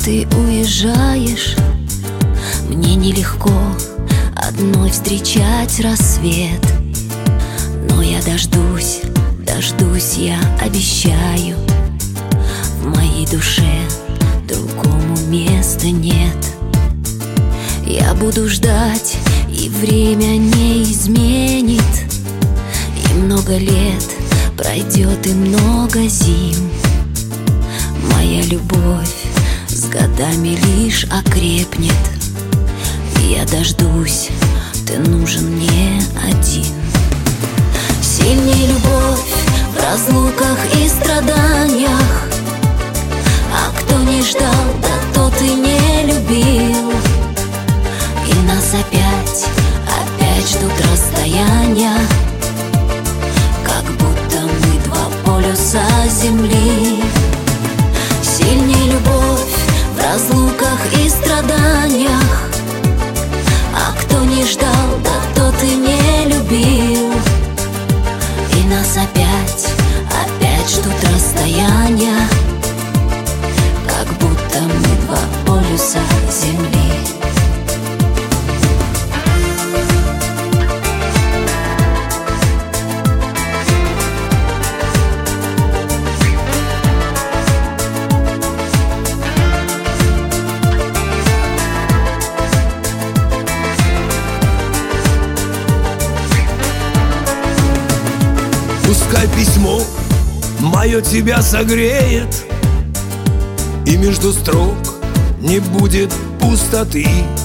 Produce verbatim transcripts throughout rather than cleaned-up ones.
ты уезжаешь, мне нелегко одной встречать рассвет. Но я дождусь, дождусь, я обещаю. В моей душе другому места нет. Я буду ждать, и время не изменит. И много лет пройдет, и много зим. Моя любовь с годами лишь окрепнет. И я дождусь, ты нужен мне один. Сильней любовь в разлуках и страданиях. А кто не ждал, да тот и не любил. И нас опять, опять ждут расстояния, как будто мы два полюса земли. Сильней любовь в разлуках и страданиях. А кто не ждал, да тот и не любил. И нас опять, опять ждут расстояния, как будто мы два полюса земли. Пускай письмо мое тебя согреет, и между строк не будет пустоты.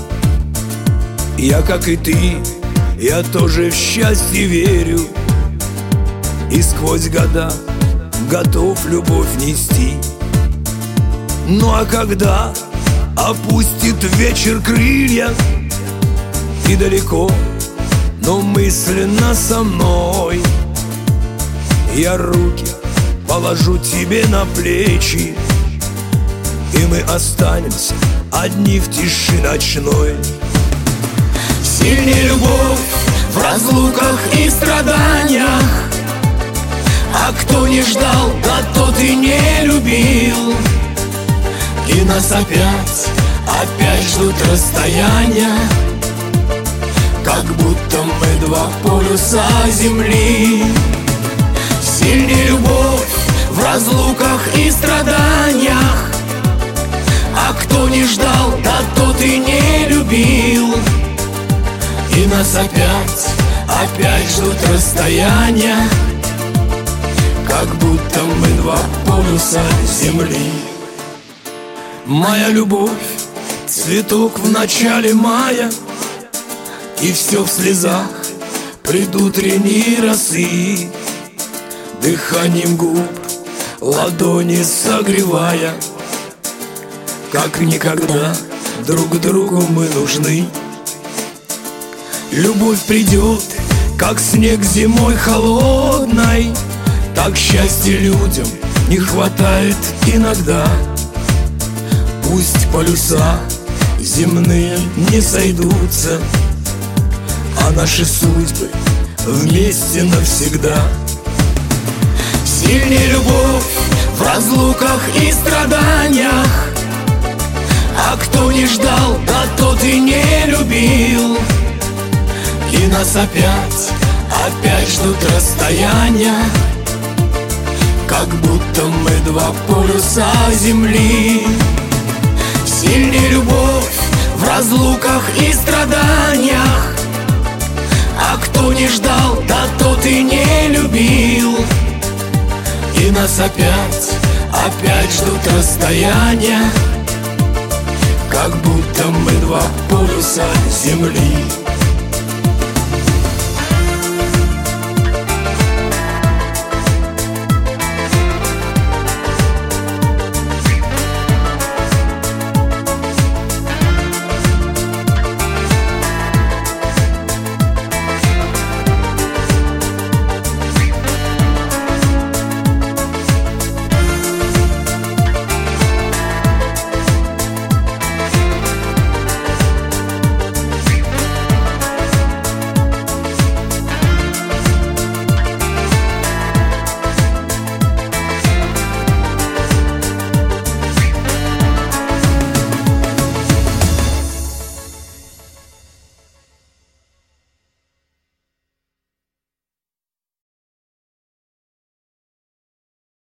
Я, как и ты, я тоже в счастье верю, и сквозь года готов любовь нести. Ну а когда опустит вечер крылья, и далеко, но мысленно со мной, я руки положу тебе на плечи, и мы останемся одни в тиши ночной. Сильней любовь в разлуках и страданиях. А кто не ждал, да тот и не любил. И нас опять, опять ждут расстояния, как будто мы два полюса земли. Сильней любовь в разлуках и страданиях. А кто не ждал, да тот и не любил. И нас опять, опять ждут расстояния, как будто мы два полюса земли. Моя любовь, цветок в начале мая, и все в слезах предутренней росы. Дыханием губ ладони согревая, как никогда друг другу мы нужны. Любовь придет, как снег зимой холодной, так счастья людям не хватает иногда. Пусть полюса земные не сойдутся, а наши судьбы вместе навсегда. Сильней любовь в разлуках и страданиях. А кто не ждал, да тот и не любил. И нас опять, опять ждут расстояния, как будто мы два полюса земли. Сильней любовь в разлуках и страданиях. А кто не ждал, да тот и не любил. И нас опять, опять ждут расстояния, как будто мы два полюса земли.